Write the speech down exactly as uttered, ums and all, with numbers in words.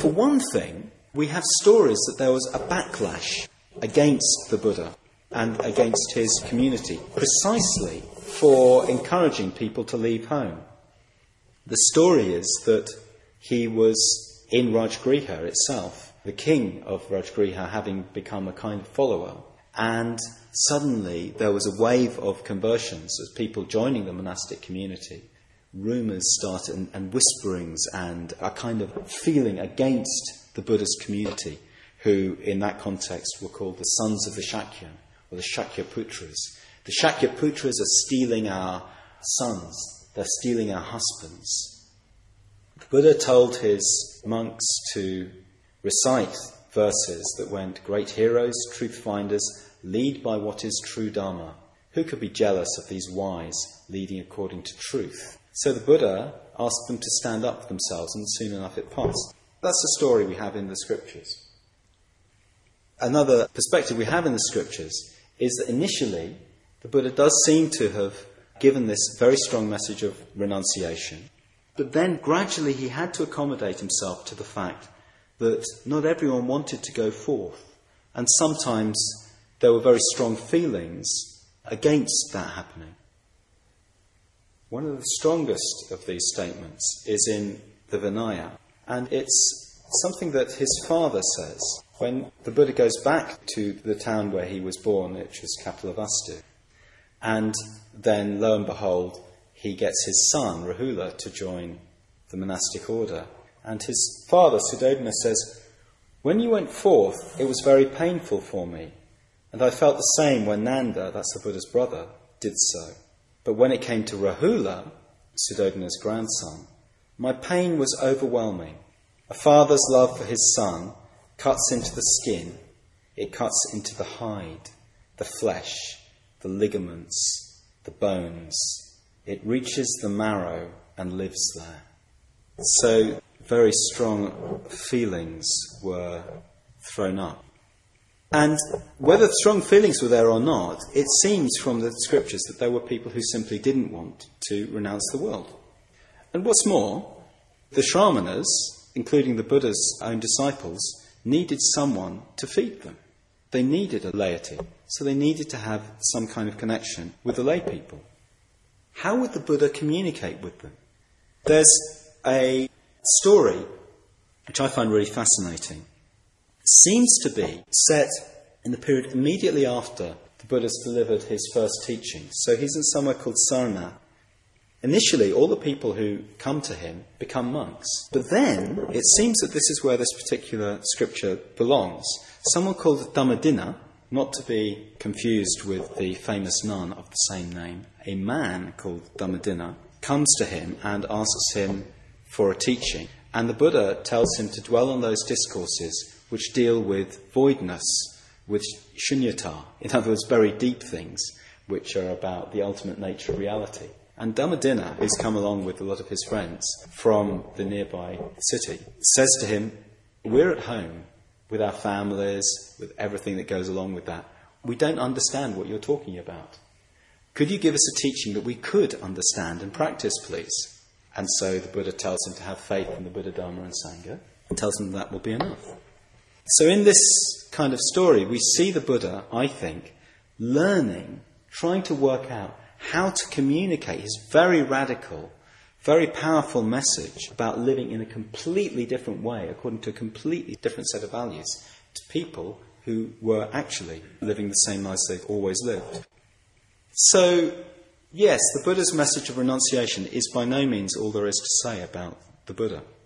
For one thing, we have stories that there was a backlash against the Buddha and against his community, precisely for encouraging people to leave home. The story is that he was in Rajgriha itself, the king of Rajgriha having become a kind of follower, and suddenly there was a wave of conversions as people joining the monastic community. Rumours started and, and whisperings and a kind of feeling against the Buddha's community, who in that context were called the sons of the Shakya, or the Shakyaputras. The Shakyaputras are stealing our sons, they're stealing our husbands. The Buddha told his monks to recite verses that went, "Great heroes, truth finders, lead by what is true Dharma. Who could be jealous of these wise leading according to truth?" So the Buddha asked them to stand up for themselves, and soon enough it passed. That's the story we have in the scriptures. Another perspective we have in the scriptures is that initially the Buddha does seem to have given this very strong message of renunciation, but then gradually he had to accommodate himself to the fact that not everyone wanted to go forth, and sometimes there were very strong feelings against that happening. One of the strongest of these statements is in the Vinaya, and it's something that his father says when the Buddha goes back to the town where he was born, which was Kapilavastu, and then lo and behold he gets his son Rahula to join the monastic order, and his father Suddhodana says, "When you went forth it was very painful for me, and I felt the same when Nanda, that's the Buddha's brother, did so. But when it came to Rahula, Suddhodana's grandson, my pain was overwhelming. A father's love for his son cuts into the skin, it cuts into the hide, the flesh, the ligaments, the bones. It reaches the marrow and lives there." So very strong feelings were thrown up. And whether strong feelings were there or not, it seems from the scriptures that there were people who simply didn't want to renounce the world. And what's more, the Shramanas, including the Buddha's own disciples, needed someone to feed them. They needed a laity, so they needed to have some kind of connection with the lay people. How would the Buddha communicate with them? There's a story which I find really fascinating. Seems to be set in the period immediately after the Buddha's delivered his first teaching. So he's in somewhere called Sarnath. Initially, all the people who come to him become monks. But then, it seems that this is where this particular scripture belongs. Someone called Dhammadinna, not to be confused with the famous nun of the same name, a man called Dhammadinna, comes to him and asks him for a teaching. And the Buddha tells him to dwell on those discourses which deal with voidness, with shunyata, in other words, very deep things, which are about the ultimate nature of reality. And Dhammadinna, who's come along with a lot of his friends from the nearby city, says to him, "We're at home with our families, with everything that goes along with that. We don't understand what you're talking about. Could you give us a teaching that we could understand and practice, please?" And so the Buddha tells him to have faith in the Buddha, Dharma and Sangha, and tells him that will be enough. So in this kind of story, we see the Buddha, I think, learning, trying to work out how to communicate his very radical, very powerful message about living in a completely different way, according to a completely different set of values, to people who were actually living the same lives they've always lived. So, yes, the Buddha's message of renunciation is by no means all there is to say about the Buddha.